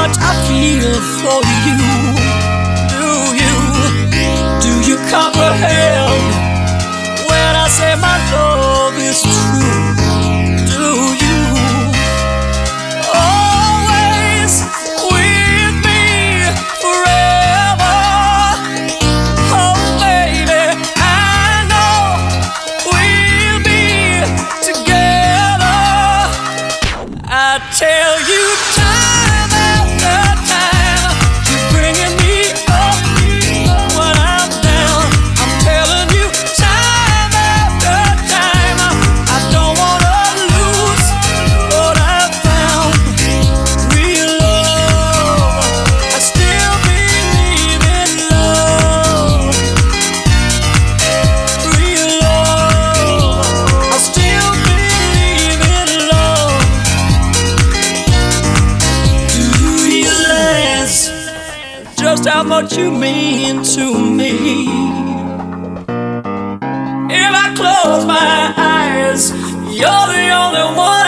much I feel for you. Do you comprehend when I say my love is true? Do you always with me forever? Oh baby, I know we'll be together. I tell you time after time, you're bringing me up when I'm down. I'm telling you time after time, I don't wanna lose what I found. Real love, I still believe in love. Real love, I still believe in love. Do you realize just how much you mean to me? If I close my eyes, you're the only one